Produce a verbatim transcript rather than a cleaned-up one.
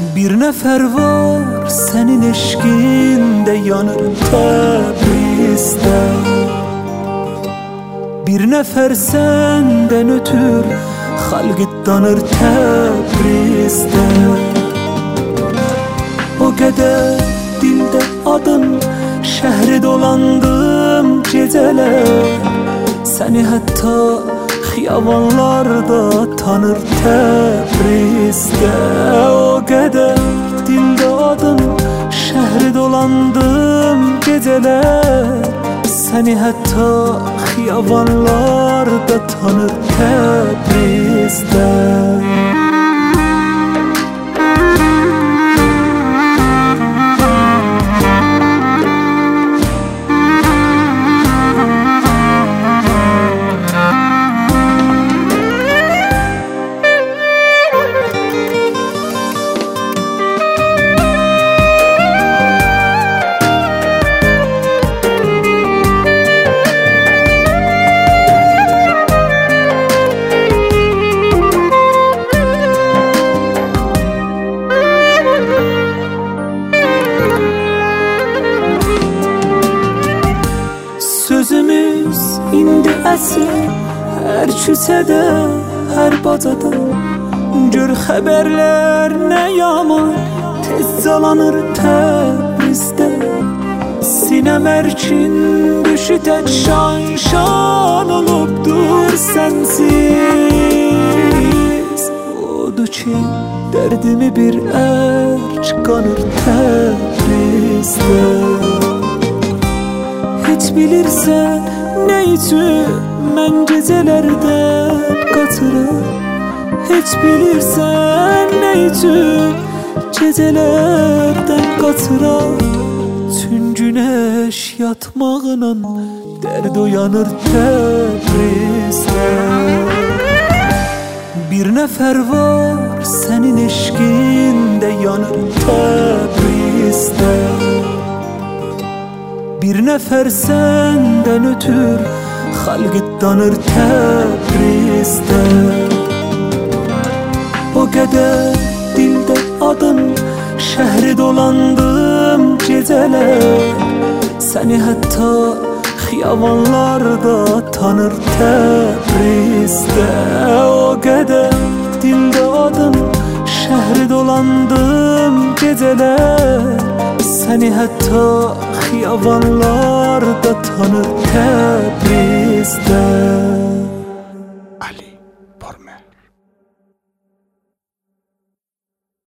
Bir nefer var senin eşkinde yanır Təbrizdə. Bir nefer senden ötür halqı danır Təbrizdə. O kadar dilde adın, şehri dolandım geceler. Seni hatta xiyavanlarda tanır Təbrizdə. O kadar dilde adın, şehri dolandım geceler. Seni hatta xiyavanlarda tanır Təbrizdə. Sözümüz indi əsir hər küçədə, hər bacada. Gör xəbərlər nə yaman, tez calanır Təbrizdə. Sinəm ərkin düşü tək şan şan olubdur sənsiz. Odur ki dərdimi bir ərk qanır Təbrizdə. Hiç bilirsen ne için mən gecelerde qatıram. Hiç bilirsen ne için gecelerden qatıram. Tün güneş yatmağına derd uyanır Təbrizdə. Bir nefer var senin eşkinde yanır Təbrizdə. Bir nefer senden ötür halqı danır Təbrizdə. O kadar dilde adın, şehri dolandım geceler. Seni hatta xiyavanlarda tanır Təbrizdə. O kadar dilde adın, şehri dolandım geceler. Seni hatta xiyavanlarda tanır Təbrizdə.